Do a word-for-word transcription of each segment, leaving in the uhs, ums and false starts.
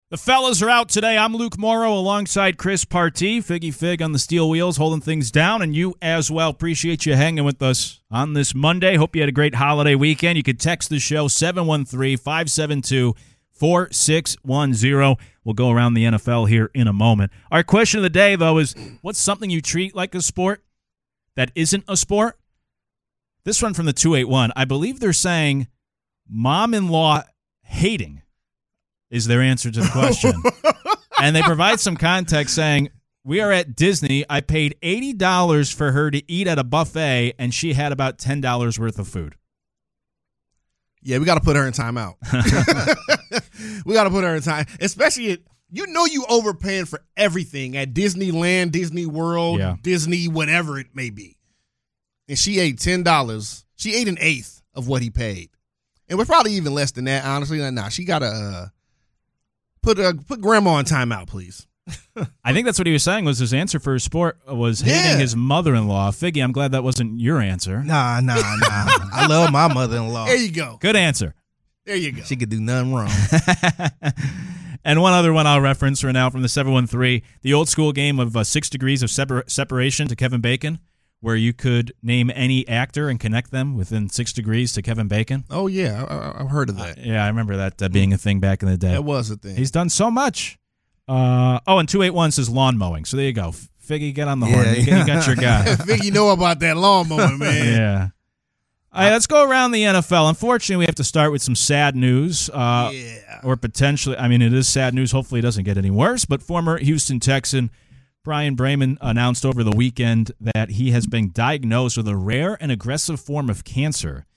The fellas are out today. I'm Luke Morrow alongside Chris Partee, Figgy Fig on the steel wheels, holding things down, and you as well. Appreciate you hanging with us on this Monday. Hope you had a great holiday weekend. You could text the show seven one three, five seven two, four six one zero. We'll go around the N F L here in a moment. Our question of the day, though, is what's something you treat like a sport that isn't a sport? This one from the two eight one. I believe they're saying mom-in-law hating is their answer to the question. And they provide some context saying, we are at Disney. I paid eighty dollars for her to eat at a buffet, and she had about ten dollars worth of food. Yeah, we got to put her in timeout. We got to put her in time, especially at, you know you overpaying for everything at Disneyland, Disney World, Yeah. Disney, whatever it may be. And she ate ten dollars. She ate an eighth of what he paid. And we're probably even less than that, honestly. Nah, she got to uh, put uh, put grandma in timeout, please. I think that's what he was saying was his answer for his sport was hating Yeah. his mother-in-law. Figgy, I'm glad that wasn't your answer. Nah, nah, nah. I love my mother-in-law. There you go. Good answer. There you go. She could do nothing wrong. And one other one I'll reference for now from the seven one three, the old school game of uh, Six Degrees of separ- Separation to Kevin Bacon, where you could name any actor and connect them within six degrees to Kevin Bacon. Oh, yeah. I, I, I've heard of that. Uh, yeah, I remember that uh, being a thing back in the day. That was a thing. He's done so much. Uh, oh, and two eight one says lawn mowing. So there you go. Figgy, get on the Yeah, horn. You, yeah. you got your guy. I think you know about that lawnmower, man. Yeah. All right, let's go around the N F L. Unfortunately, we have to start with some sad news. Uh, Yeah. Or potentially, I mean, it is sad news. Hopefully it doesn't get any worse. But former Houston Texan Brian Bremen announced over the weekend that he has been diagnosed with a rare and aggressive form of cancer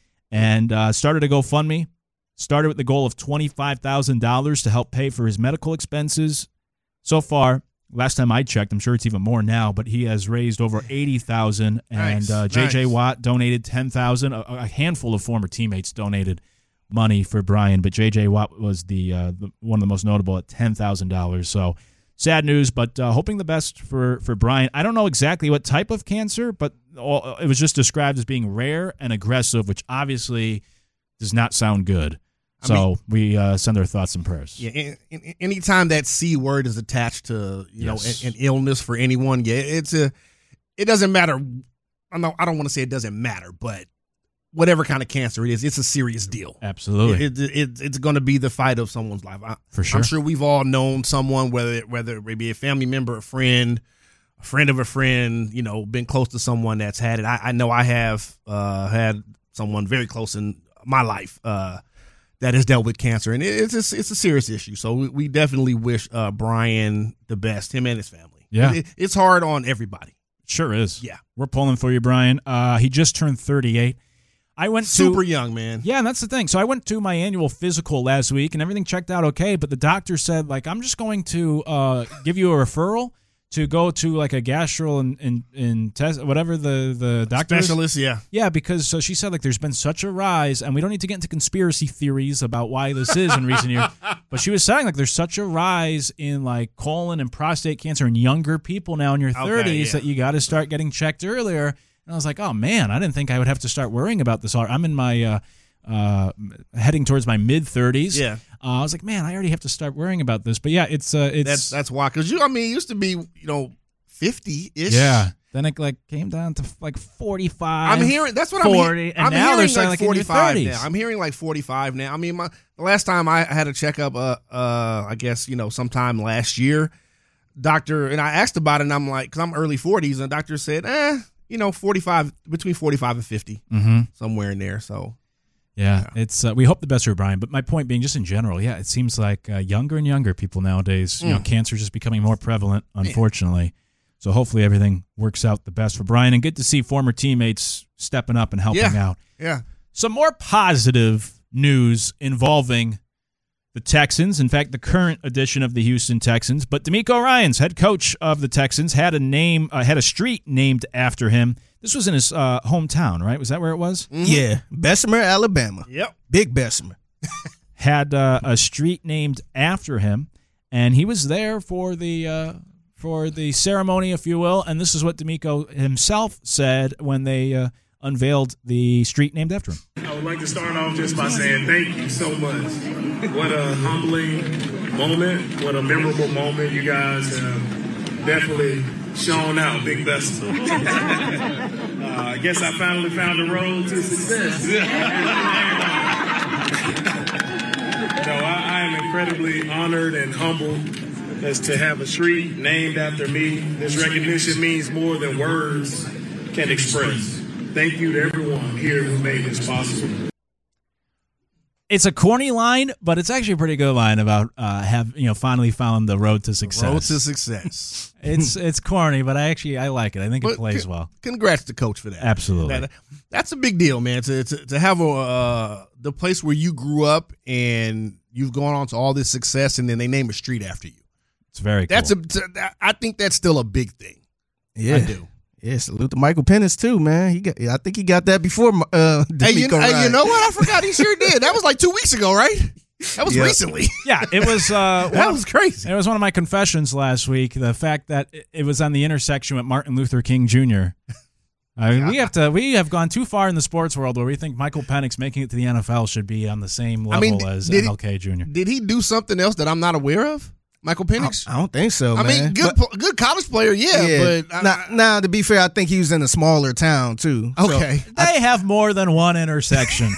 and uh, started a GoFundMe. Started with the goal of twenty-five thousand dollars to help pay for his medical expenses. So far, last time I checked, I'm sure it's even more now, but he has raised over eighty thousand dollars. Nice, And uh, J J nice. Watt donated ten thousand dollars. A, a handful of former teammates donated money for Brian, but J J Watt was the, uh, the one of the most notable at ten thousand dollars. So sad news, but uh, hoping the best for, for Brian. I don't know exactly what type of cancer, but all, it was just described as being rare and aggressive, which obviously does not sound good. I So mean- we uh, send our thoughts and prayers. Yeah, and, and anytime that C word is attached to you Yes. know an, an illness for anyone, yeah, it's a it doesn't matter. I know I don't want to say it doesn't matter, but whatever kind of cancer it is, it's a serious deal. Absolutely. It, it, it, it's going to be the fight of someone's life. I, For sure. I'm sure we've all known someone, whether whether it be a family member, a friend, a friend of a friend, you know, been close to someone that's had it. I, I know I have uh, had someone very close in my life uh, that has dealt with cancer, and it, it's a, it's a serious issue. So we, we definitely wish uh, Brian the best, him and his family. Yeah. It, it's hard on everybody. Sure is. Yeah. We're pulling for you, Brian. Uh, he just turned thirty-eight. I went Super to young, man. Yeah, and that's the thing. So I went to my annual physical last week, and everything checked out okay. But the doctor said, like, I'm just going to uh, give you a referral to go to like a gastro and and, and test whatever the the doctor is. Specialist, yeah. Yeah, because so she said like there's been such a rise, and we don't need to get into conspiracy theories about why this is in recent years. But she was saying like there's such a rise in like colon and prostate cancer in younger people now in your thirties yeah. that you got to start getting checked earlier. And I was like, oh man, I didn't think I would have to start worrying about this. I'm in my uh, uh, heading towards my mid thirties. Yeah. Uh, I was like, man, I already have to start worrying about this. But yeah, it's uh, it's That's that's why. Because you, I mean, it used to be, you know, fifty ish. yeah. Then it like came down to like forty-five. I'm hearing that's what forty, I'm, and he- I'm now hearing. they're saying like like in your forty-five thirties. now. I'm hearing like forty-five now. I mean, my the last time I had a checkup, uh, uh, I guess you know, sometime last year, doctor and I asked about it, and I'm like, because I'm early forties, and the doctor said, eh, you know, forty-five between forty-five and fifty, Mm-hmm. somewhere in there. So Yeah, it's uh, we hope the best for Brian. But my point being, just in general, yeah, it seems like uh, younger and younger people nowadays, you know, Mm. cancer is just becoming more prevalent, unfortunately. So hopefully everything works out the best for Brian, and good to see former teammates stepping up and helping Yeah. out. yeah, Some more positive news involving the Texans. In fact, the current edition of the Houston Texans. But DeMeco Ryans, head coach of the Texans, had a name, uh, had a street named after him. This was in his uh, hometown, right? Was that where it was? Mhm. Yeah, Bessemer, Alabama. Yep. Big Bessemer. Had uh, a street named after him, and he was there for the uh, for the ceremony, if you will. And this is what DeMeco himself said when they uh, unveiled the street named after him. I would like to start off just by saying thank you so much. What a humbling moment. What a memorable moment. You guys have definitely shown out, Big Bessemer. uh, I guess I finally found the road to success. No, I, I am incredibly honored and humbled as to have a street named after me. This recognition means more than words can express. Thank you to everyone here who made this possible. It's a corny line, but it's actually a pretty good line about uh, have you know finally found the road to success. Road to success. It's it's corny, but I actually I like it. I think it But plays c- well. Congrats to Coach for that. Absolutely. That- that's a big deal, man. To to, to have a uh, the place where you grew up and you've gone on to all this success, and then they name a street after you. It's very cool. That's a. I think that's still a big thing. Yeah. I do. Yeah, salute to Michael Penix too, man. He got. I think he got that before. Uh, Hey, you, D'Amico hey, you Ryan. know what? I forgot he sure did. That was like two weeks ago, right? That was Yeah. recently. Yeah, it was. Uh, That one- was crazy. It was one of my confessions last week. The fact that it- it was on the intersection with Martin Luther King Junior I mean, we have to. We have gone too far in the sports world where we think Michael Penix making it to the N F L should be on the same level I mean, as did he- M L K Junior Did he do something else that I'm not aware of? Michael Penix? I don't think so, I man. mean, good But- pl- good college player, yeah, but I- now, now, to be fair, I think he was in a smaller town too. So, okay. They have more than one intersection.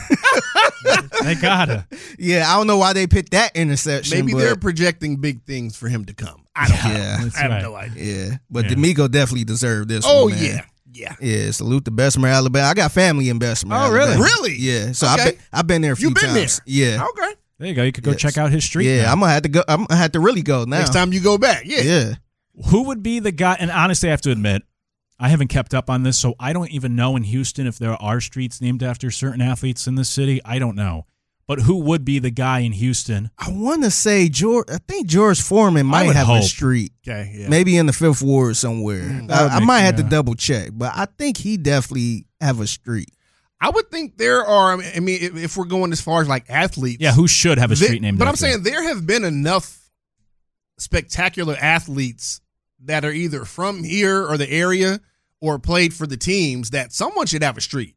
They gotta. yeah, I don't know why they picked that intersection. Maybe but, they're projecting big things for him to come. I don't know. Yeah, That's I have right. no idea. yeah. But Yeah. D'Amico definitely deserved this. Oh one, man. yeah, yeah. Yeah, salute to Bessemer, Alabama. I got family in Bessemer. Oh, really? Alabama. Really? Yeah. So Okay. I've been I've been there a few You've been times. there? Yeah. Okay. There you go. You could go Yes. check out his street. Yeah, now. I'm gonna have to go. I'm gonna have to really go now. Next time you go back, yeah. Yeah. Who would be the guy? And honestly, I have to admit, I haven't kept up on this, so I don't even know in Houston if there are streets named after certain athletes in this city. I don't know. But who would be the guy in Houston? I want to say George. I think George Foreman might would have hope. a street, Okay, yeah. maybe in the Fifth Ward somewhere. that I, would I make- might have to yeah. double check, but I think he definitely have a street. I would think there are. I mean, if, if we're going as far as like athletes, Yeah, who should have a there- street named But I'm after saying him? there have been enough spectacular athletes that are either from here or the area or played for the teams that someone should have a street.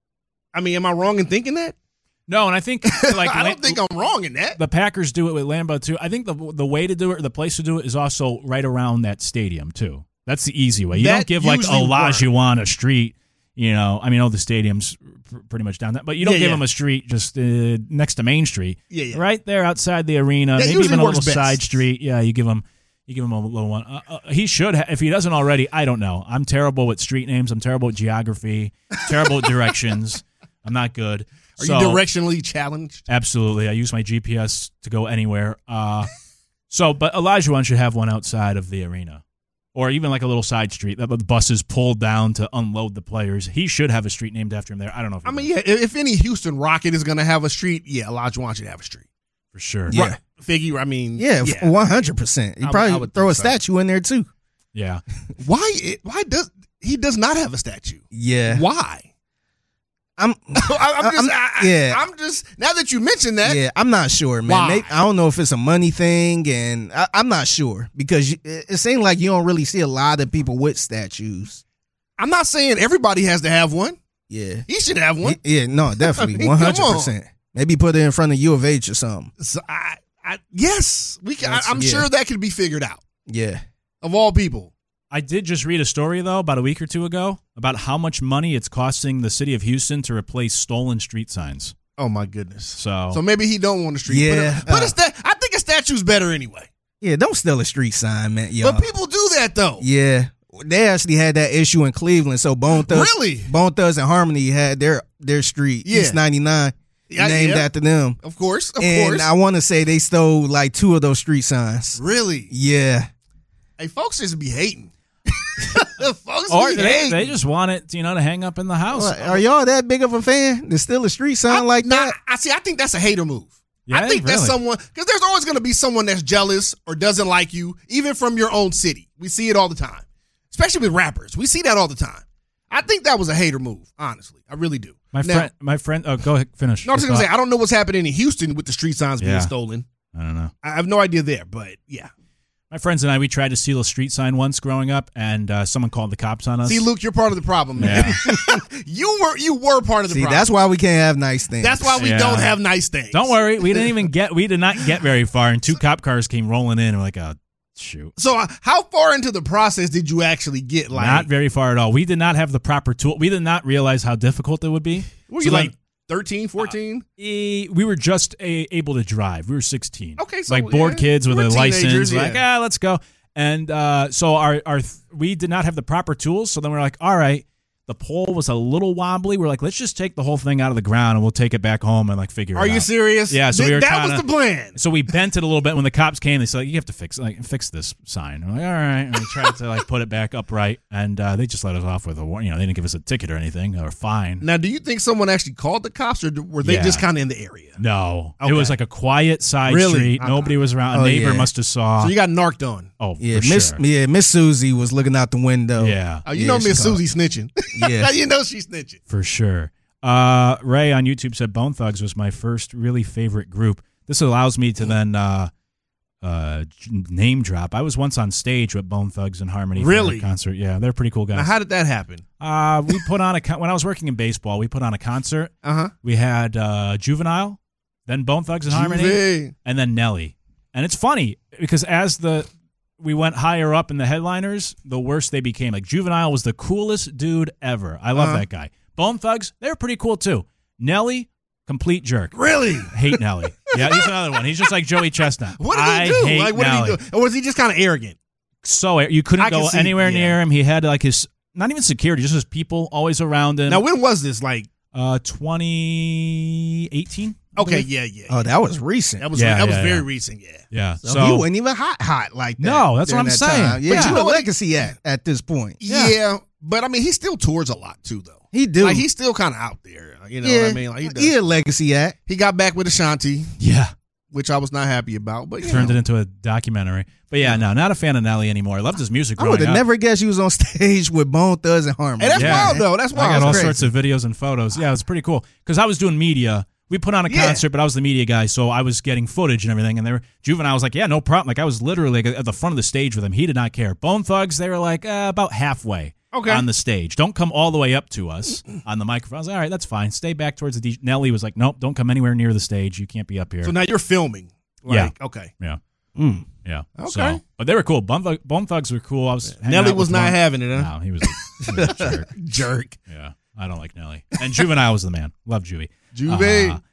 I mean, am I wrong in thinking that? No, and I think like I don't Lam- think I'm wrong in that. the Packers do it with Lambeau too. I think the the way to do it, or the place to do it, is also right around that stadium too. That's the easy way. You That don't give like usually Olajuwon a street. You know, I mean, all the stadiums pr- pretty much down that, but you don't Yeah, give yeah. them a street just uh, next to Main Street. Yeah, yeah. Right there outside the arena, That maybe usually even a works little best. side street. Yeah, you give him, you give him a little one. Uh, uh, he should, ha- if he doesn't already. I don't know. I'm terrible with street names. I'm terrible with geography. Terrible with directions. I'm not good. Are So- you directionally challenged? Absolutely. I use my G P S to go anywhere. Uh, so, but Olajuwon should have one outside of the arena, or even like a little side street that the buses pull down to unload the players. He should have a street named after him there. I don't know if he I mean, does, yeah, if if any Houston Rocket is going to have a street, yeah, Olajuwon should have a street. for sure. Yeah. Right. Figgy, I mean, Yeah, yeah. one hundred percent. He I would- probably I would throw a think so. statue in there too. Yeah. Why? It, why does he does not have a statue? Yeah, Why? I'm. I, I'm just, I'm- I, I- yeah. I'm just. Now that you mentioned that, Yeah, I'm not sure, man. Why? Maybe, I don't know if it's a money thing, and I, I'm not sure because you, it, it seems like you don't really see a lot of people with statues. I'm not saying everybody has to have one. Yeah, He should have one. yeah, no, definitely, I mean, one come hundred percent. Maybe put it in front of U of H or something. So I, I, yes, we can. I, That's- I'm yeah. sure that could be figured out. Yeah, Of all people, I did just read a story, though, about a week or two ago about how much money it's costing the city of Houston to replace stolen street signs. oh my goodness. So, So maybe he don't want a street. Yeah, but, a, but uh, a sta- I think a statue's better anyway. yeah. Don't steal a street sign, man. Yo. But people do that though. Yeah, they actually had that issue in Cleveland. So Bone Thugs, Really? Bone Thugs and Harmony had their their street Yeah. East ninety-nine Yeah, named yeah. after them. Of course, of and course. I want to say they stole like two of those street signs. really? Yeah. Hey, folks just be hating. folks or be they, hating. they just want it, you know, to hang up in the house. Well, are y'all that big of a fan to steal a street sign like nah, that? I see. I think that's a hater move. Yeah, I think that's really. someone because there's always going to be someone that's jealous or doesn't like you, even from your own city. We see it all the time, especially with rappers. We see that all the time. I think that was a hater move. Honestly, I really do. My Now- friend, my friend. Oh, go ahead, finish. No, I'm just Your gonna say thought. I don't know what's happening in Houston with the street signs being Yeah. stolen. I don't know. I have no idea there, but yeah. My friends and I, we tried to steal a street sign once growing up, and uh, someone called the cops on us. See, Luke, you're part of the problem, man. Yeah. you were you were part of the See, problem. that's why we can't have nice things. That's why we Yeah. don't have nice things. Don't worry, we didn't even get. We did not get very far, and two cop cars came rolling in, and we're like, oh, shoot. So, uh, how far into the process did you actually get? Like, Not very far at all. We did not have the proper tool. We did not realize how difficult it would be. were So you then- like thirteen, fourteen? Eh, we were just a, able to drive. We were sixteen. Okay, so, like bored yeah, kids with we're a teenagers, license. yeah. Like, ah, let's go. And uh, so our our we did not have the proper tools. So then we're like, all right, the pole was a little wobbly. We're like, let's just take the whole thing out of the ground and we'll take it back home and like figure it Are out. you serious? Yeah, so Th- we were that kinda- was the plan. So we bent it a little bit. When the cops came, they said, like, you have to fix like fix this sign. I'm like, all right. And we tried to like put it back upright, and uh, they just let us off with a warning. You know, they didn't give us a ticket or anything or fine. Now, do you think someone actually called the cops, or were they Yeah. just kind of in the area? No, Okay. it was like a quiet side Really? street. Uh-uh. Nobody was around. A Oh, neighbor yeah. must have saw. So you got narked on. oh, Yeah, for Miss sure. yeah, Miss Susie was looking out the window. Yeah, Oh, you Yeah, know she Miss called. Susie snitching. Yeah. you know she's snitching. for sure. Uh, Ray on YouTube said Bone Thugs was my first really favorite group. This allows me to then uh, uh, j- name drop. I was once on stage with Bone Thugs and Harmony for Really? a concert. Yeah, they're pretty cool guys. Now, how did that happen? Uh, we put on a con- when I was working in baseball. We put on a concert. Uh huh. We had uh, Juvenile, then Bone Thugs and Harmony, and then Nelly. And it's funny because as the we went higher up in the headliners, the worse they became. Like Juvenile was the coolest dude ever. I love Uh-huh. that guy. Bone Thugs, they were pretty cool too. Nelly, complete jerk. Really? Hate Nelly. Yeah, he's another one. He's just like Joey Chestnut. What did I he do? hate Like, what Nelly. did he do? Or was he just kind of arrogant? So you couldn't I can go see- anywhere yeah. near him. He had like his not even security, just his people always around him. Now, when was this? Like, Uh, twenty eighteen. okay, yeah, yeah. Oh, that was recent. that was Yeah, that was yeah, very yeah. recent. Yeah. Yeah. So, So, he wasn't even hot, hot like that. No, that's what during I'm that saying. time. Yeah, But you you know know what? legacy at at this point. Yeah. Yeah. But I mean, he still tours a lot too, though. He do. Like, he's still kind of out there. You know yeah, what I mean? Like, he, does. he a legacy at. He got back with Ashanti, yeah, which I was not happy about. But you turned know. it into a documentary. But yeah, no, not a fan of Nelly anymore. I loved his music I growing would have up. never guessed you was on stage with Bone Thugs and Harmony. Hey, that's Yeah. wild though. That's I wild. got all crazy. sorts of videos and photos. Yeah, it was pretty cool because I was doing media. We put on a Yeah. concert, but I was the media guy, so I was getting footage and everything. And they were Juvenile was like, "Yeah, no problem." Like I was literally like, at the front of the stage with him. He did not care. Bone Thugs, they were like uh, about halfway Okay. on the stage. Don't come all the way up to us on the microphone. I was like, all right, that's fine. Stay back towards the D J. Nelly was like, "Nope, don't come anywhere near the stage. You can't be up here." So now you're filming. Like, Yeah. Okay. yeah, Mm. yeah. Okay. So, but they were cool. Bone, Thug, Bone Thugs were cool. I was hanging Nelly out was with not one. having it, huh? No, he was, a, he was a jerk. Jerk. Yeah, I don't like Nelly. And Juvenile was the man. Love Juvie. Juve. Uh,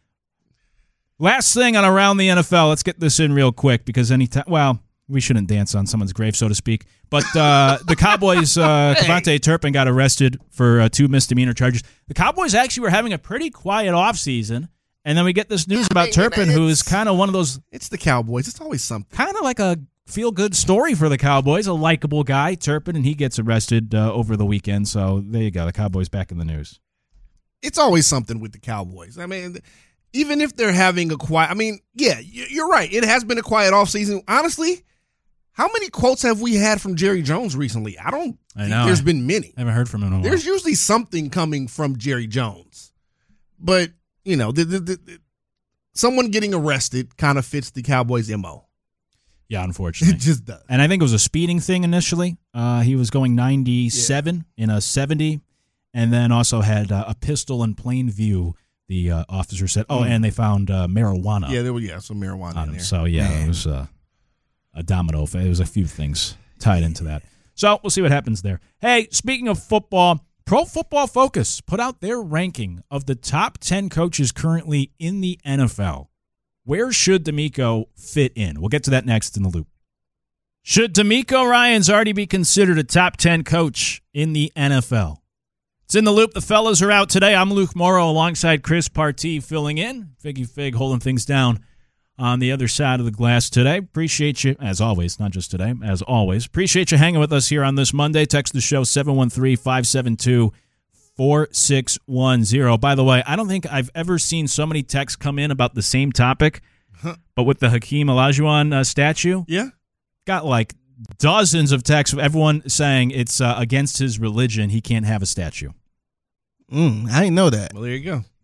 last thing on Around the N F L. Let's get this in real quick because anytime, well, we shouldn't dance on someone's grave, so to speak. But uh, the Cowboys, uh, Cavante Turpin got arrested for uh, two misdemeanor charges. The Cowboys actually were having a pretty quiet offseason. And then we get this news about mean, Turpin, who is it's- kind of one of those, It's the Cowboys. It's always something. kind of like a feel-good story for the Cowboys. A likable guy, Turpin, and he gets arrested uh, over the weekend. So there you go. The Cowboys back in the news. It's always something with the Cowboys. I mean, even if they're having a quiet, I mean, yeah, y- you're right. It has been a quiet offseason. Honestly, how many quotes have we had from Jerry Jones recently? I don't I think know. there's been many. I haven't heard from him in a while. There's usually something coming from Jerry Jones. But, you know, the, the, the, the, someone getting arrested kind of fits the Cowboys' M O. Yeah, It unfortunately. just does. And I think it was a speeding thing initially. Uh, he was going ninety-seven in a seventy, and then also had uh, a pistol in plain view. The uh, officer said, "Oh, and they found uh, marijuana Yeah, there was yeah, some marijuana on in him." there. So yeah, Man. it was uh, a domino effect. It was a few things tied into that. So we'll see what happens there. Hey, speaking of football, Pro Football Focus put out their ranking of the top ten coaches currently in the N F L. Where should D'Amico fit in? We'll get to that next in the loop. Should D'Amico Ryans already be considered a top ten coach in the N F L? It's in the loop. The fellas are out today. I'm Luke Morrow alongside Chris Partee filling in. Figgy Fig holding things down on the other side of the glass today. Appreciate you, as always, not just today, as always. Appreciate you hanging with us here on this Monday. Text the show seven one three, five seven two, four six one zero. By the way, I don't think I've ever seen so many texts come in about the same topic, but with the Hakeem Olajuwon uh, statue, Yeah. got like dozens of texts of everyone saying it's uh, against his religion. He can't have a statue. Mm, I didn't know that. Well, there you go.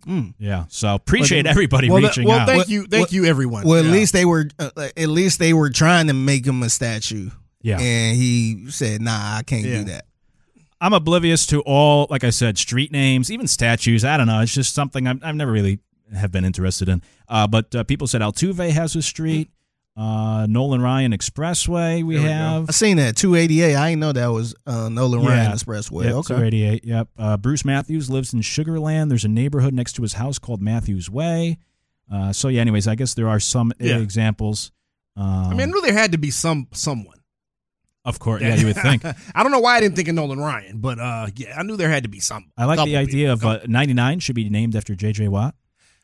Mm. Yeah, so appreciate But- everybody well, reaching well, out. thank Well, you, thank well- you, everyone. Well, at Yeah. least they were uh, at least they were trying to make him a statue. Yeah. And he said, "Nah, I can't Yeah. do that." I'm oblivious to all, like I said, street names, even statues. I don't know. It's just something I've, I've never really have been interested in. Uh, but uh, people said Altuve has a street. Uh, Nolan Ryan Expressway we There we go. have. I seen that two eighty-eight. I didn't know that was uh, Nolan Yeah. Ryan Expressway. Yep, Okay. two eighty-eight, yep. Uh, Bruce Matthews lives in Sugar Land. There's a neighborhood next to his house called Matthews Way. Uh, so, yeah, anyways, I guess there are some Yeah. examples. Um, I mean, I knew there had to be some someone. of course, yeah, you would think. I don't know why I didn't think of Nolan Ryan, but uh, yeah, I knew there had to be some. I like the couple idea people. of uh, ninety-nine should be named after J J. Watt.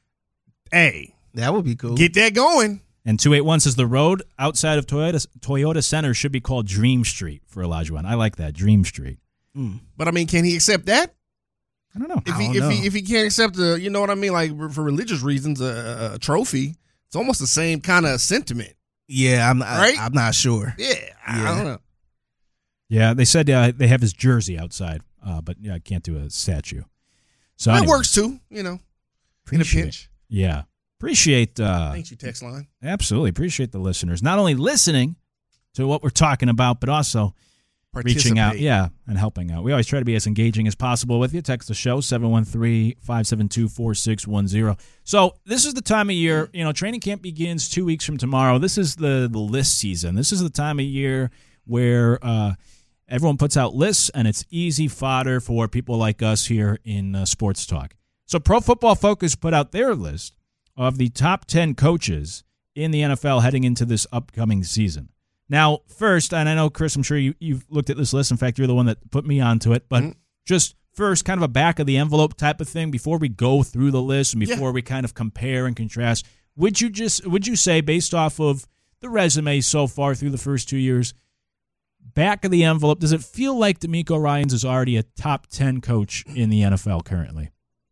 Hey, That would be cool. get that going. And two eighty-one says the road outside of Toyota Toyota Center should be called Dream Street for Olajuwon. I like that, Dream Street. Mm. But I mean, can he accept that? I don't know. If I he don't if know. he if he can't accept the, you know what I mean, like for religious reasons, a, a trophy, it's almost the same kind of sentiment. Yeah, I'm I, Right? I'm not sure. Yeah, I, Yeah. I don't know. Yeah, they said uh, they have his jersey outside, uh, but yeah, I can't do a statue. So That anyway, works too, you know, in a appreciate- pinch. Yeah, appreciate. Uh, Thank you, text line. absolutely appreciate the listeners not only listening to what we're talking about, but also reaching out, Participate. yeah, and helping out. We always try to be as engaging as possible with you. Text the show, seven one three, five seven two, four six one zero. So this is the time of year, you know, training camp begins two weeks from tomorrow. This is the, the list season. This is the time of year where uh, everyone puts out lists, and it's easy fodder for people like us here in uh, Sports Talk. So Pro Football Focus put out their list of the top ten coaches in the N F L heading into this upcoming season. Now, first, and I know, Chris, I'm sure you, you've looked at this list. In fact, you're the one that put me onto it. But Mhm. just first, kind of a back of the envelope type of thing before we go through the list and before Yeah. we kind of compare and contrast. Would you just would you say, based off of the resume so far through the first two years, back of the envelope, does it feel like DeMeco Ryans is already a top ten coach in the N F L currently?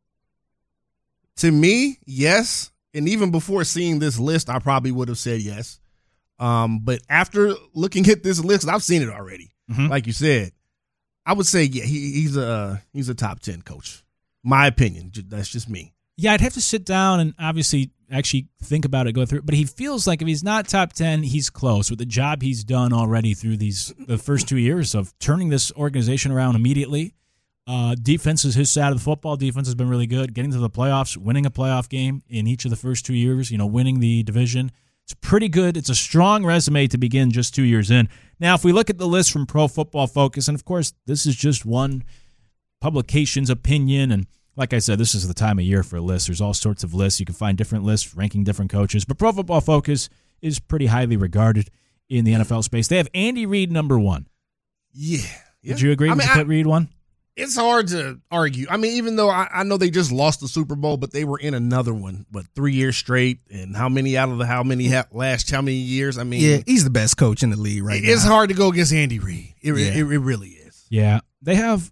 To me, yes. And even before seeing this list, I probably would have said yes. Um, but after looking at this list, I've seen it already. Mhm. Like you said, I would say yeah, he, he's a he's a top ten coach. My opinion. J- That's just me. Yeah, I'd have to sit down and obviously actually think about it, go through it. But he feels like if he's not top ten, he's close with the job he's done already through these the first two years of turning this organization around immediately. Uh, defense is his side of the football. Defense has been really good. Getting to the playoffs, winning a playoff game in each of the first two years, you know, winning the division. It's pretty good. It's a strong resume to begin just two years in. Now, if we look at the list from Pro Football Focus, and of course, this is just one publication's opinion, and like I said, this is the time of year for lists. There's all sorts of lists. You can find different lists ranking different coaches, but Pro Football Focus is pretty highly regarded in the N F L space. They have Andy Reid number one. Yeah. yeah. Would you agree? I Would mean, you I- put Reid one? it's hard to argue. I mean, even though I, I know they just lost the Super Bowl, but they were in another one, but three years straight, and how many out of the how many ha- last how many years? I mean, Yeah, he's the best coach in the league right it's now. hard to go against Andy Reid. It, Yeah. it, it really is. Yeah, they have.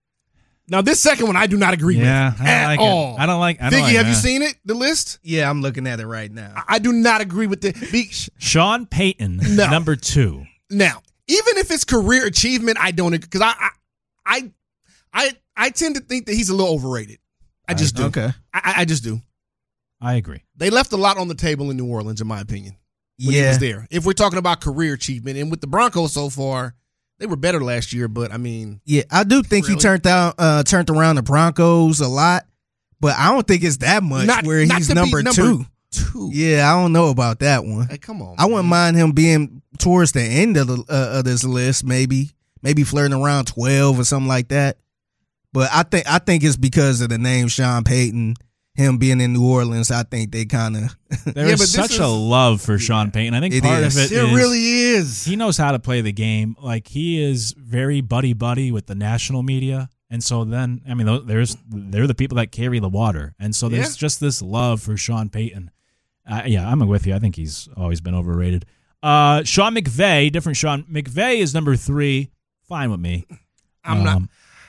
Now, this second one, I do not agree Yeah, with I don't at like all. it. I don't like. I don't Figgy, like have you that. seen it? The list? Yeah, I'm looking at it right now. I, I do not agree with the. Be, Sean Payton No. number two? now, even if it's career achievement, I don't because I, I, I, I, I tend to think that he's a little overrated. I just do. Okay. I, I just do. I agree. They left a lot on the table in New Orleans, in my opinion, when he Yeah. was there. If we're talking about career achievement, and with the Broncos so far, they were better last year. But I mean, Yeah, I do think Really? he turned down uh turned around the Broncos a lot, but I don't think it's that much not where not he's to be number, number two. Two. Yeah, I don't know about that one. Hey, come on. I wouldn't man. mind him being towards the end of the uh, of this list, maybe, maybe flirting around twelve or something like that. But I think I think it's because of the name Sean Payton, him being in New Orleans. I think they kind of There Yeah, is but this such is- a love for Sean Payton. I think It part is. of it It is really is. he knows how to play the game. Like he is very buddy buddy with the national media, and so then I mean, tho- there's they're the people that carry the water, and so there's Yeah. just this love for Sean Payton. Uh, yeah, I'm with you. I think he's always been overrated. Uh, Sean McVay, different Sean McVay is number three. Fine with me. I'm not. Um,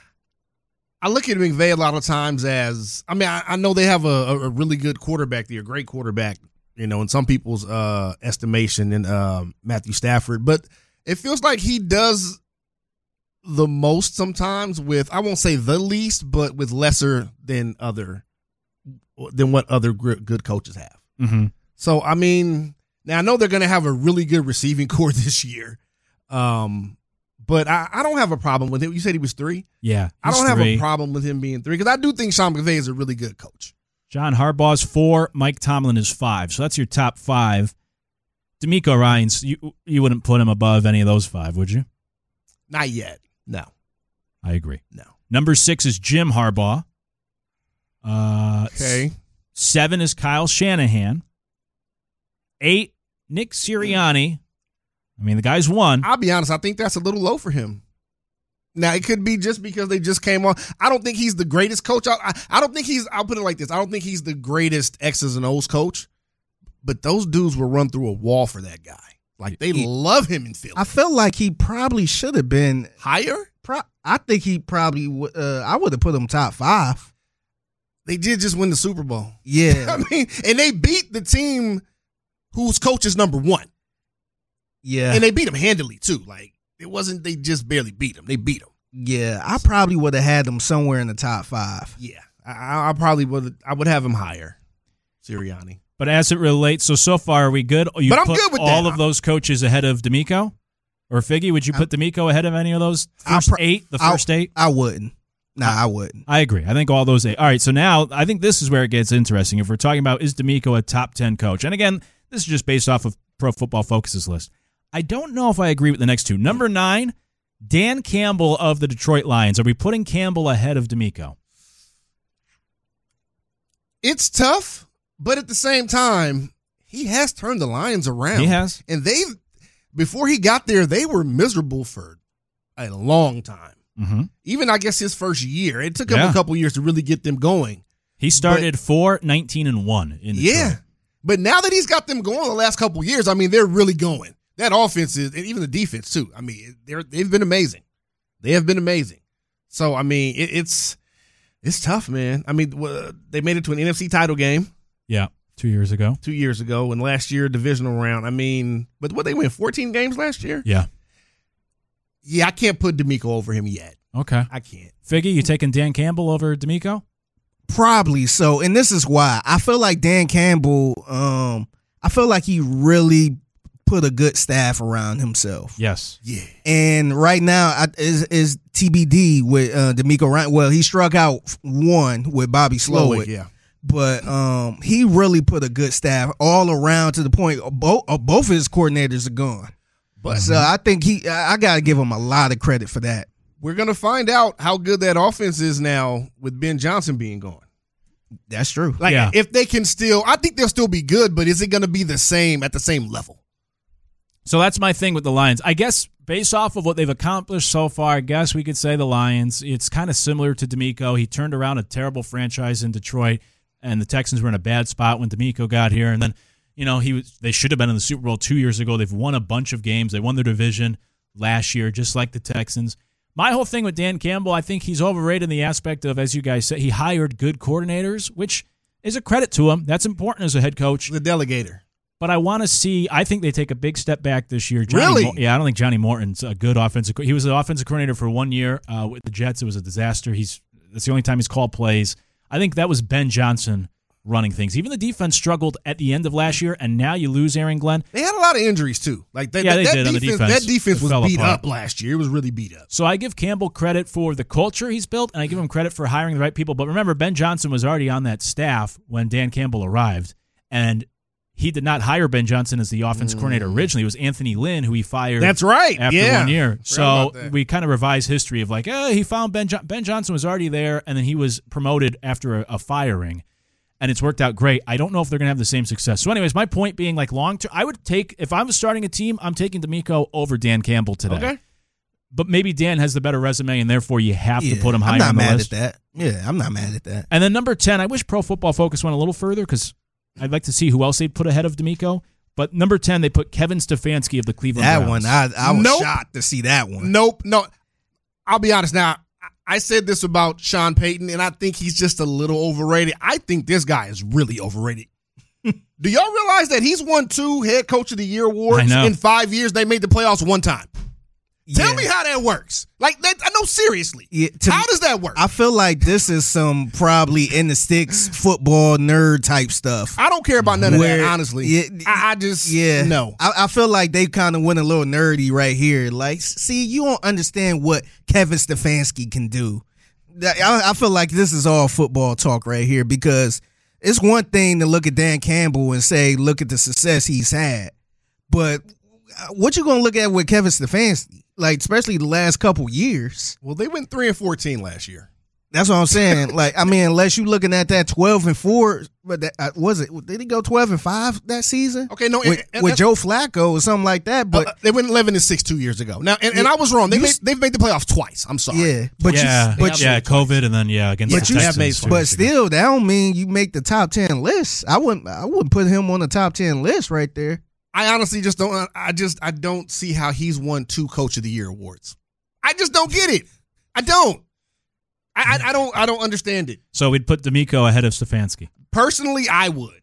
I look at McVay a lot of times as, I mean, I, I know they have a, a a really good quarterback there, a great quarterback, you know, in some people's uh, estimation, in um, Matthew Stafford. But it feels like he does the most sometimes with, I won't say the least, but with lesser than other than what other good coaches have. Mm-hmm. So, I mean, now I know they're going to have a really good receiving core this year. Um, but I, I don't have a problem with him. You said he was three? Yeah. I don't three. have a problem with him being three because I do think Sean McVay is a really good coach. John Harbaugh's four. Mike Tomlin is five. So that's your top five. DeMeco Ryans, you you wouldn't put him above any of those five, would you? Not yet. No. I agree. No. Number six is Jim Harbaugh. Uh, Okay. Seven is Kyle Shanahan. Eight, Nick Sirianni. I mean, the guy's won. I'll be honest. I think that's a little low for him. Now, it could be just because they just came on. I don't think he's the greatest coach. I, I, I don't think he's, I'll put it like this. I don't think he's the greatest X's and O's coach, but those dudes will run through a wall for that guy. Like, they He- love him in Philly. I felt like he probably should have been. Higher? Pro- I think he probably. w- Uh, I would have put him top five. They did just win the Super Bowl. Yeah, I mean, and they beat the team whose coach is number one. yeah, And they beat him handily, too. Like, it wasn't they just barely beat him. They beat him. yeah. I probably would have had him somewhere in the top five. Yeah. I, I probably would I would have him higher, Sirianni. But as it relates, so so far are we good? You But I'm put good with all that. of those coaches ahead of DeMeco or Figgy. Would you put DeMeco ahead of any of those I'll first pro- eight? The I'll- first eight? I wouldn't. Nah, I wouldn't. I agree. I think all those eight. All right, so now I think this is where it gets interesting. If we're talking about is DeMeco a top ten coach? And again, this is just based off of Pro Football Focus's list. I don't know if I agree with the next two. Number nine, Dan Campbell of the Detroit Lions. Are we putting Campbell ahead of DeMeco? It's tough, but at the same time, he has turned the Lions around. He has. And they've, before he got there, they were miserable for a long time. Mm-hmm. Even, I guess, his first year. It took him Yeah. a couple years to really get them going. He started four, nineteen, and one in Detroit. Yeah. But now that he's got them going the last couple years, I mean, they're really going. That offense is, and even the defense, too. I mean, they're, they've been amazing. They have been amazing. So, I mean, it, it's it's tough, man. I mean, uh, they made it to an N F C title game Yeah, two years ago. two years ago, and last year, divisional round. I mean, but what, they win fourteen games last year? Yeah. Yeah, I can't put DeMeco over him yet. Okay. I can't. Figgy, you taking Dan Campbell over DeMeco? Probably so, and this is why I feel like Dan Campbell. Um, I feel like he really put a good staff around himself. Yes. Yeah. And right now I, is is T B D with uh, DeMeco Ryan. Well, he struck out one with Bobby Slowick, yeah. but um, he really put a good staff all around to the point both uh, both his coordinators are gone. But So I think he, I, I got to give him a lot of credit for that. we're going to find out how good that offense is now with Ben Johnson being gone. That's true. Like, Yeah. if they can still, I think they'll still be good, but is it going to be the same at the same level? So that's my thing with the Lions. I guess based off of what they've accomplished so far, I guess we could say the Lions, it's kind of similar to DeMeco. He turned around a terrible franchise in Detroit, and the Texans were in a bad spot when DeMeco got here. And then, you know, he was they should have been in the Super Bowl two years ago. They've won a bunch of games. They won their division last year, just like the Texans. My whole thing with Dan Campbell, I think he's overrated in the aspect of, as you guys said, he hired good coordinators, which is a credit to him. That's important as a head coach. The delegator. But I want to see. I think they take a big step back this year. Johnny Really? Mo- yeah, I don't think Johnny Morton's a good offensive. co- He was an offensive coordinator for one year uh, with the Jets. It was a disaster. He's that's the only time he's called plays. I think that was Ben Johnson running things. Even the defense struggled at the end of last year, and now you lose Aaron Glenn. They had a lot of injuries, too. Like that, Yeah, that, they that did on the defense, defense. That defense It was fell beat apart. up last year. It was really beat up. So I give Campbell credit for the culture he's built, and I give him credit for hiring the right people. But remember, Ben Johnson was already on that staff when Dan Campbell arrived, and he did not hire Ben Johnson as the offensive coordinator originally. It was Anthony Lynn who he fired. That's right. After yeah. one year. Forgot So about that. we kind of revised history of like, oh, he found Ben jo- Ben Johnson was already there, and then he was promoted after a, a firing, and it's worked out great. I don't know if they're going to have the same success. So anyways, my point being, like, long term, I would take, if I was starting a team, I'm taking DeMeco over Dan Campbell today. Okay. But maybe Dan has the better resume, and therefore you have to Yeah, put him higher I'm not on the mad list. at that. Yeah, I'm not mad at that. And then number ten, I wish Pro Football Focus went a little further because I'd like to see who else they'd put ahead of DeMeco. But number ten, they put Kevin Stefanski of the Cleveland That Browns. one, I, I was Nope. shocked to see that one. Nope. No. I'll be honest now. I said this about Sean Payton, and I think he's just a little overrated. I think this guy is really overrated. Do y'all realize that he's won two head coach of the year I awards know. in five years? They made the playoffs one time. Tell Yeah. me how that works. Like, that, I know, seriously. Yeah, to how me- does that work? I feel like this is some probably in the sticks football nerd type stuff. I don't care about none of Where- that, honestly. yeah, I, I just, Yeah, no. I, I feel like they kind of went a little nerdy right here. Like, see, you don't understand what Kevin Stefanski can do. That- I, I feel like this is all football talk right here because it's one thing to look at Dan Campbell and say, look at the success he's had, but what you gonna look at with Kevin Stefanski? Like, especially the last couple years. Well, they went three and fourteen last year. That's what I'm saying. Like, I mean, unless you looking at that twelve and four, but that, uh, was it? Did he go twelve and five that season? Okay, no, with, and- and- with Joe Flacco or something like that. But Uh, they went eleven and six two years ago. Now, and, and I was wrong. They You made, s- they've made the playoffs twice. I'm sorry. yeah, but yeah, you, but yeah, you, COVID, and then yeah, against but the you, Texans. made two fun. but years ago. still, that don't mean you make the top ten list. I wouldn't, I wouldn't put him on the top ten list right there. I honestly just don't. I just I don't see how he's won two Coach of the Year awards. I just don't get it. I don't. I I, I don't. I don't understand it. So we'd put D'Amico ahead of Stefanski. Personally, I would.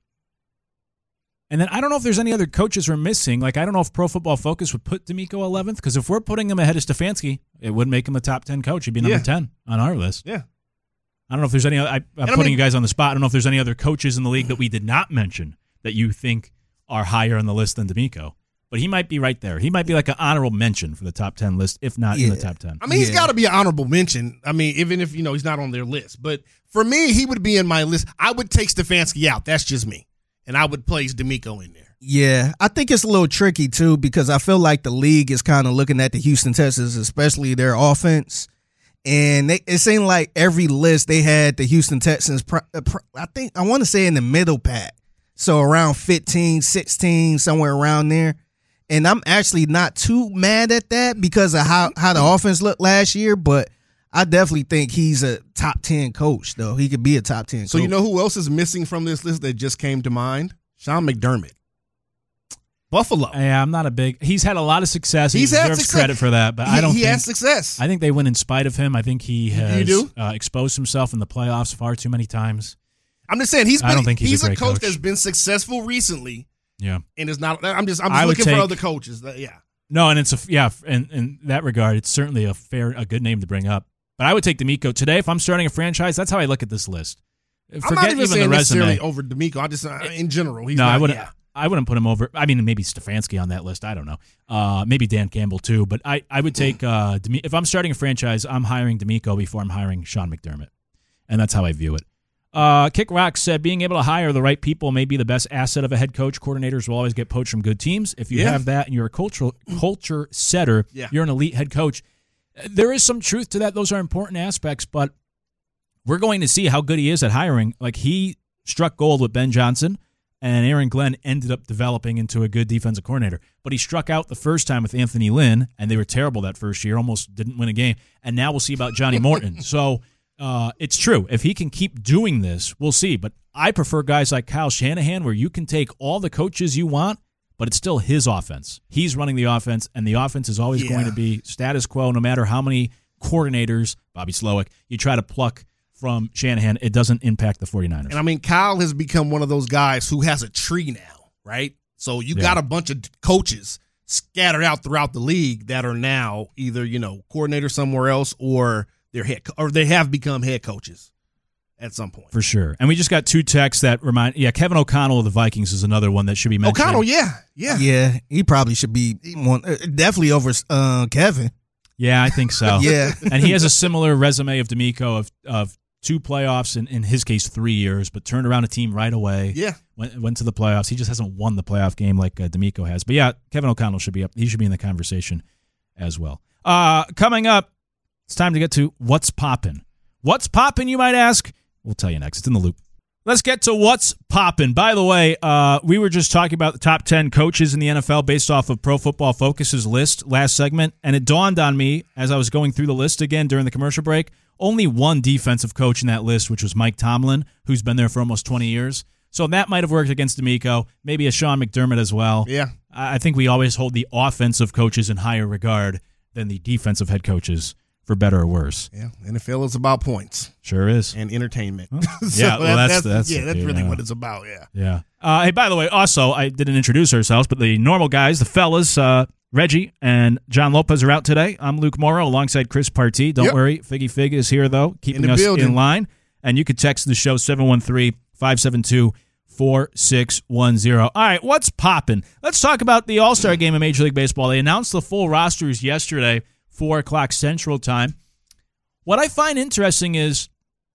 And then I don't know if there's any other coaches we're missing. Like, I don't know if Pro Football Focus would put D'Amico eleventh, because if we're putting him ahead of Stefanski, it would make him a top ten coach. He'd be number Yeah. ten on our list. Yeah. I don't know if there's any other, I, I'm I putting mean- you guys on the spot. I don't know if there's any other coaches in the league that we did not mention that you think are higher on the list than D'Amico. But he might be right there. He might be like an honorable mention for the top ten list, if not in the Yeah. top ten. I mean, he's Yeah. got to be an honorable mention. I mean, even if you know he's not on their list, but for me, he would be in my list. I would take Stefanski out. That's just me, and I would place D'Amico in there. Yeah, I think it's a little tricky too because I feel like the league is kind of looking at the Houston Texans, especially their offense, and they, it seemed like every list they had the Houston Texans. Pr- uh, pr- I think I want to say in the middle pack, so around fifteen, sixteen, somewhere around there. And I'm actually not too mad at that because of how, how the offense looked last year, but I definitely think he's a top ten coach, though. He could be a top ten So coach. you know who else is missing from this list that just came to mind? Sean McDermott. Buffalo. Yeah, I'm not a big. He's had a lot of success. He He's had deserves success. credit for that, but he, I don't. He think, has success. I think they win in spite of him. I think he has do? Uh, exposed himself in the playoffs far too many times. I'm just saying he's been. I don't think he's a a, great coach, coach. that's been successful recently, Yeah. and is not. I'm just. I'm I just would looking take- for other coaches. That- yeah. No, and it's a yeah. In, in that regard, it's certainly a fair, a good name to bring up. But I would take D'Amico today if I'm starting a franchise. That's how I look at this list. Forget I'm not even, saying the necessarily resume. over D'Amico. I just uh, in general. He's no, not, I wouldn't. Yeah. I wouldn't put him over. I mean, maybe Stefanski on that list. I don't know. Uh, maybe Dan Campbell too. But I, I would take uh, Demi- if I'm starting a franchise, I'm hiring D'Amico before I'm hiring Sean McDermott, and that's how I view it. Uh, Kick Rock said being able to hire the right people may be the best asset of a head coach. Coordinators will always get poached from good teams. If you Yeah. have that and you're a cultural culture setter, Yeah. you're an elite head coach. There is some truth to that. Those are important aspects, but we're going to see how good he is at hiring. Like, he struck gold with Ben Johnson, and Aaron Glenn ended up developing into a good defensive coordinator. But he struck out the first time with Anthony Lynn, and they were terrible that first year, almost didn't win a game. And now we'll see about Johnny Morton. So uh, it's true. If he can keep doing this, we'll see. But I prefer guys like Kyle Shanahan, where you can take all the coaches you want, but it's still his offense. He's running the offense, and the offense is always Yeah. going to be status quo, no matter how many coordinators, Bobby Slowick, you try to pluck from Shanahan. It doesn't impact the 49ers. And I mean, Kyle has become one of those guys who has a tree now, right? So you Yeah. got a bunch of coaches scattered out throughout the league that are now either, you know, coordinators somewhere else or they're head co- or they have become head coaches at some point. For sure. And we just got two texts that remind, yeah, Kevin O'Connell of the Vikings is another one that should be mentioned. O'Connell, yeah, yeah. Yeah, he probably should be one, uh, definitely over uh, Kevin. Yeah, I think so. Yeah. And he has a similar resume of D'Amico of, of two playoffs, in, in his case, three years, but turned around a team right away. Yeah. Went, went to the playoffs. He just hasn't won the playoff game like uh, D'Amico has. But yeah, Kevin O'Connell should be up. He should be in the conversation as well. Uh, coming up, it's time to get to What's Poppin'. What's Poppin', you might ask? We'll tell you next. It's in the loop. Let's get to What's Poppin'. By the way, uh, we were just talking about the top ten coaches in the N F L based off of Pro Football Focus's list last segment, and it dawned on me as I was going through the list again during the commercial break, only one defensive coach in that list, which was Mike Tomlin, who's been there for almost twenty years. So that might have worked against D'Amico, maybe a Sean McDermott as well. Yeah. I I think we always hold the offensive coaches in higher regard than the defensive head coaches, for better or worse. Yeah. N F L is about points Sure is. and entertainment. Yeah, well, that's- that's yeah, the that's key, really yeah. what it's about. Yeah. Yeah. Uh, hey, by the way, also, I didn't introduce ourselves, but the normal guys, the fellas, uh, Reggie and John Lopez are out today. I'm Luke Morrow alongside Chris Partee. Don't Yep. worry, Figgy Fig is here, though, keeping In the us building. in line. And you can text the show seven one three, five seven two, four six one zero. All right, what's popping? Let's talk about the All-Star game in Major League Baseball. They announced the full rosters yesterday, four o'clock Central Time. What I find interesting is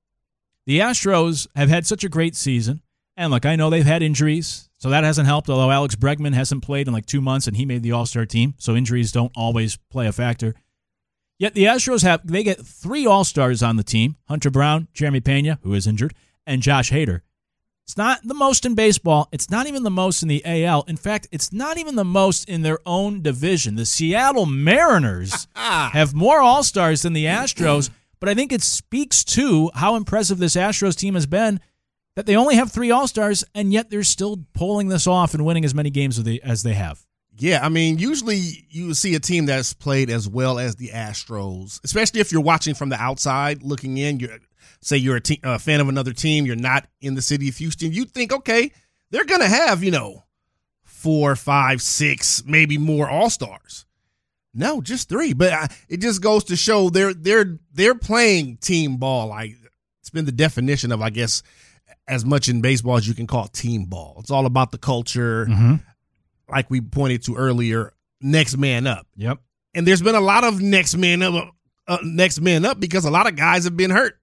the Astros have had such a great season. And look, I know they've had injuries, so that hasn't helped, although Alex Bregman hasn't played in like two months and he made the All-Star team, so injuries don't always play a factor. Yet the Astros have, they get three All-Stars on the team, Hunter Brown, Jeremy Pena, who is injured, and Josh Hader. It's not the most in baseball. It's not even the most in the A L. In fact, it's not even the most in their own division. The Seattle Mariners have more All-Stars than the Astros, but I think it speaks to how impressive this Astros team has been that they only have three All-Stars, and yet they're still pulling this off and winning as many games as they, as they have. Yeah, I mean, usually you see a team that's played as well as the Astros, especially if you're watching from the outside looking in. You're, say you're a, te- a fan of another team, you're not in the city of Houston. You think, okay, they're going to have, you know, four, five, six, maybe more All-Stars. No, just three. But I, it just goes to show they're they're they're playing team ball. Like it's been the definition of, I guess, as much in baseball as you can call team ball. It's all about the culture, Mm-hmm. like we pointed to earlier, next man up. Yep. And there's been a lot of next man up, uh, next man up because a lot of guys have been hurt.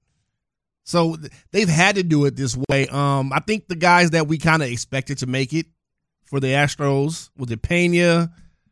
So th- they've had to do it this way. Um, I think the guys that we kind of expected to make it for the Astros, was it Pena,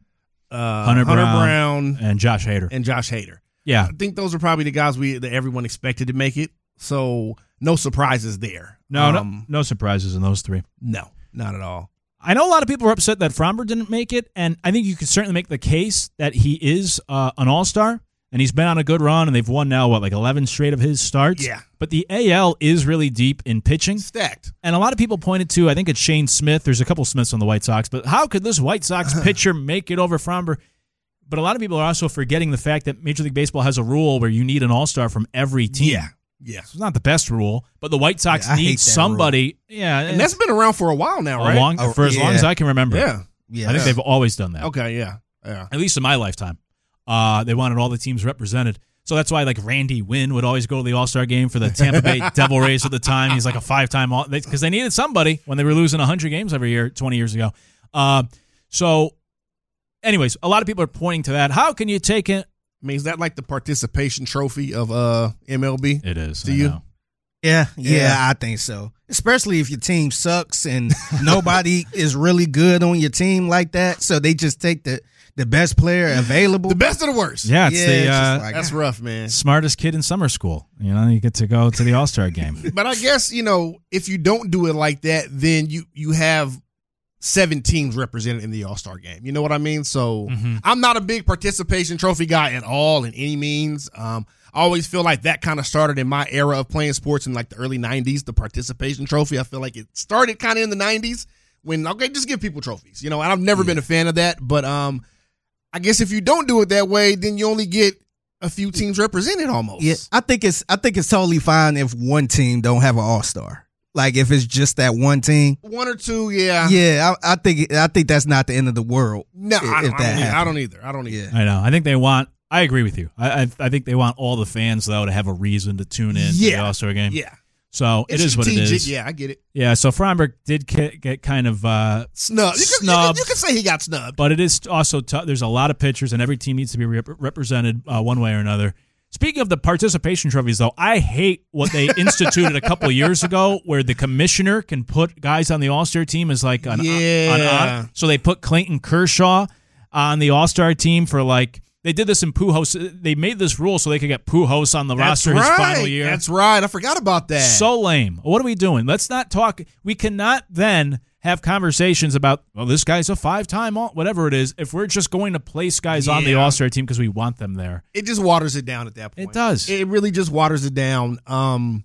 uh, Hunter Brown. Brown, And Josh Hader. and Josh Hader. Yeah. I think those are probably the guys we that everyone expected to make it. So no surprises there. No, Um, no, no surprises in those three. no, not at all. I know a lot of people are upset that Fromber didn't make it, and I think you could certainly make the case that he is uh, an all-star, and he's been on a good run, and they've won now, what, like eleven straight of his starts? Yeah. But the A L is really deep in pitching, Stacked. and a lot of people pointed to, I think it's Shane Smith. There's a couple Smiths on the White Sox, but how could this White Sox pitcher make it over Fromber? But a lot of people are also forgetting the fact that Major League Baseball has a rule where you need an all-star from every team. Yeah. Yeah. It's not the best rule, but the White Sox Yeah, I hate need that somebody. Yeah, And that's been around for a while now, a right? long, Oh, for as long yeah. as I can remember. Yeah. Yeah, I think they've always done that. Okay, yeah. Yeah. At least in my lifetime. Uh, they wanted all the teams represented. So that's why, like, Randy Wynn would always go to the All-Star game for the Tampa Bay Devil Rays at the time. He's like a five-time all because they needed somebody when they were losing one hundred games every year twenty years ago. Uh, so, anyways, a lot of people are pointing to that. How can you take it? I mean, is that like the participation trophy of uh M L B? It is. Do I you? know. Yeah, yeah, Yeah. I think so. Especially if your team sucks and nobody is really good on your team like that, so they just take the, the best player available. The best of the worst. Yeah, it's Yeah, the it's just uh, like- That's rough, man. smartest kid in summer school. You know, you get to go to the All-Star game. But I guess, you know, if you don't do it like that, then you you have seven teams represented in the All-Star game. You know what I mean? So Mhm. I'm not a big participation trophy guy at all in any means. Um, I always feel like that kind of started in my era of playing sports in like the early nineties, the participation trophy. I feel like it started kind of in the nineties when, okay, just give people trophies, you know, and I've never been a fan of that. But um, I guess if you don't do it that way, then you only get a few teams represented almost. Yeah, I think it's I think it's totally fine if one team don't have an all star. Like if it's just that one team. One or two, yeah. Yeah, I, I think I think that's not the end of the world. No, if, I, don't, if I, that don't either. I happens. don't either. I don't either. Yeah. I know. I think they want. I agree with you. I I, I think they want all the fans though to have a reason to tune in to the Yeah. All-Star game. Yeah. So it It's is what it strategic. is. Yeah, I get it. Yeah, so Fromberg did get, get kind of, uh, Snub. You can, you, can, Snubbed. you can say he got snubbed. but it is also tough. There's a lot of pitchers, and every team needs to be rep- represented uh, one way or another. Speaking of the participation trophies, though, I hate what they instituted a couple of years ago, where the commissioner can put guys on the All-Star team as like an, Yeah. an honor. So they put Clayton Kershaw on the All-Star team for like. They did this in Pujols. They made this rule so they could get Pujols on the That's roster right. his final year. That's right. I forgot about that. So lame. What are we doing? Let's not talk. We cannot then have conversations about, well, this guy's a five-time all, whatever it is, if we're just going to place guys on the Yeah. All-Star team because we want them there. it just waters it down at that point. It does. It really just waters it down. Um,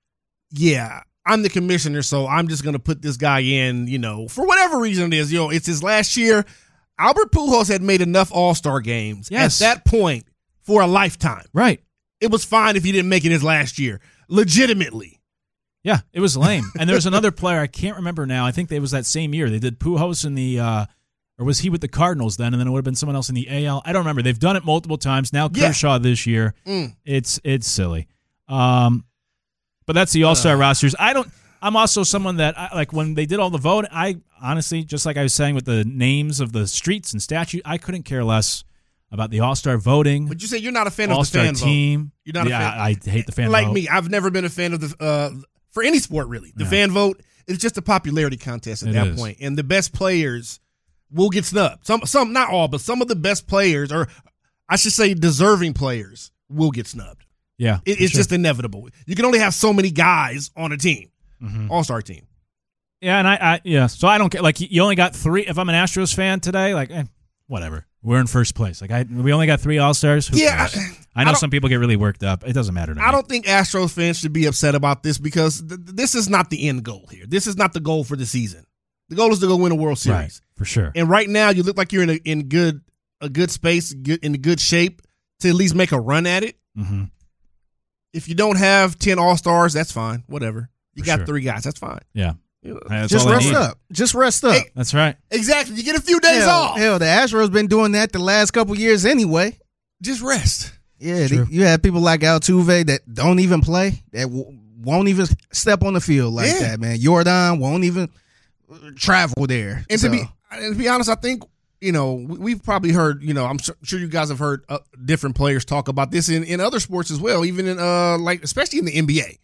yeah, I'm the commissioner, so I'm just going to put this guy in, you know, for whatever reason it is. You know, it's his last year. Albert Pujols had made enough All-Star games Yes. at that point for a lifetime. Right. It was fine if he didn't make it his last year. Legitimately. Yeah, it was lame. And there was another player, I can't remember now. I think it was that same year. They did Pujols in the uh, Or was he with the Cardinals then, and then it would have been someone else in the A L? I don't remember. They've done it multiple times. Now Yeah. Kershaw this year. Mm. It's it's silly. Um, but that's the All-Star uh. rosters. I don't. I'm also someone that, I, like, when they did all the vote, I honestly, just like I was saying with the names of the streets and statues, I couldn't care less about the All-Star voting. But you say you're not a fan of the All-Star fan team. vote. You're not yeah, a fan. I, I hate the fan like vote. me, I've never been a fan of the uh, for any sport really. The Yeah. fan vote is just a popularity contest at It that is. point, and the best players will get snubbed. Some, some, not all, but some of the best players, or I should say, deserving players, will get snubbed. Yeah, It, it's sure. just inevitable. You can only have so many guys on a team, mm-hmm. All-Star team. Yeah, and I, I, yeah, so I don't care. Like, you only got three. If I'm an Astros fan today, like, eh, whatever. We're in first place. Like, I, we only got three All-Stars. Who Yeah, cares? I, I know I some people get really worked up. It doesn't matter to me. I don't think Astros fans should be upset about this because th- this is not the end goal here. This is not the goal for the season. The goal is to go win a World Series. Right, for sure. And right now, you look like you're in a in good a good space, good, in good shape to at least make a run at it. Mm-hmm. If you don't have ten All-Stars, that's fine. Whatever. You For got sure. three guys. That's fine. Yeah. You know, That's Just all I rest need. up. Just rest up. Hey, That's right. exactly. You get a few days hell, off. hell, the Astros been doing that the last couple years anyway. Just rest. Yeah, True. the, you have people like Altuve that don't even play, that w- won't even step on the field like Yeah. that, man. Jordan won't even travel there. And So, to be and to be honest, I think you know we- we've probably heard. You know, I'm su- sure you guys have heard uh, different players talk about this in, in other sports as well, even in uh like especially in the N B A.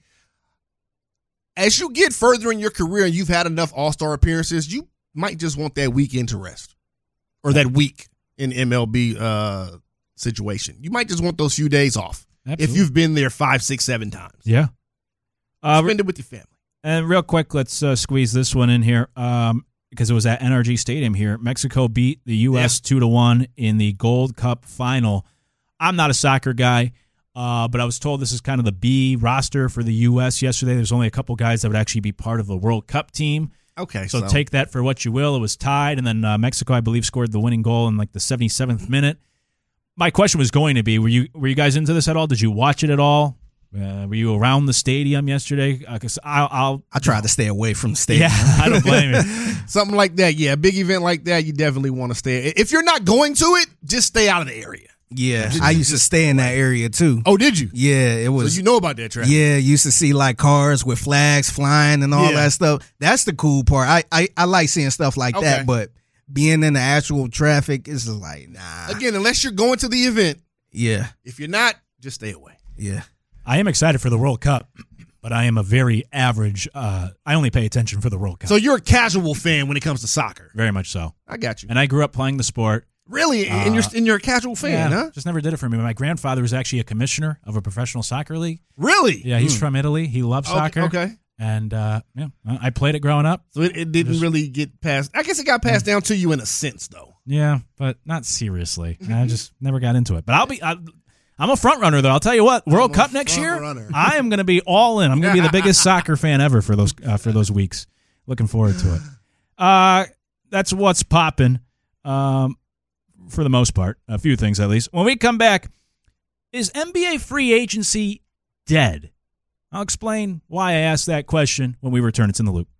As you get further in your career and you've had enough All-Star appearances, you might just want that weekend to rest, or that week in M L B uh, situation. You might just want those few days off Absolutely. if you've been there five, six, seven times. Yeah. Uh, Spend it with your family. And real quick, let's uh, squeeze this one in here um, because it was at N R G Stadium here. Mexico beat the U S two to one in the Gold Cup final. I'm not a soccer guy, uh, but I was told this is kind of the B roster for the U S yesterday. There's only a couple guys that would actually be part of the World Cup team. Okay, So, so, take that for what you will. It was tied, and then uh, Mexico, I believe, scored the winning goal in like the seventy-seventh minute. My question was going to be: Were you were you guys into this at all? Did you watch it at all? Uh, were you around the stadium yesterday? Because uh, I'll, I'll I tried to stay away from the stadium. yeah, I don't blame you. something like that. Yeah, a big event like that, you definitely want to stay. If you're not going to it, just stay out of the area. Yeah, I used to stay in that area too. Oh, did you? Yeah, it So was. you know about that traffic? Yeah, used to see like cars with flags flying and all Yeah. that stuff. That's the cool part. I, I, I like seeing stuff like Okay. that, but being in the actual traffic is just like, nah. Again, unless you're going to the event, Yeah, if you're not, just stay away. yeah. I am excited for the World Cup, but I am a very average. Uh, I only pay attention for the World Cup. So you're a casual fan when it comes to soccer. Very much so. I got you. And I grew up playing the sport. Really? and you're and you're a casual fan, Yeah, huh? Just never did it for me. My grandfather was actually a commissioner of a professional soccer league. Really? Yeah, he's from Italy. He loved Okay, soccer. Okay. And uh, yeah, I played it growing up. So it, it didn't Just- really get passed. I guess it got passed down to you in a sense, though. Yeah, but not seriously. I just never got into it. But I'll be. I, I'm a front runner, though. I'll tell you what. World I'm a Cup next front year, runner. I am going to be all in. I'm going to be the biggest soccer fan ever for those uh, for those weeks. Looking forward to it. Uh, that's what's popping. Um, for the most part, a few things at least. When we come back, is N B A free agency dead? I'll explain why I asked that question when we return. It's in the Loop.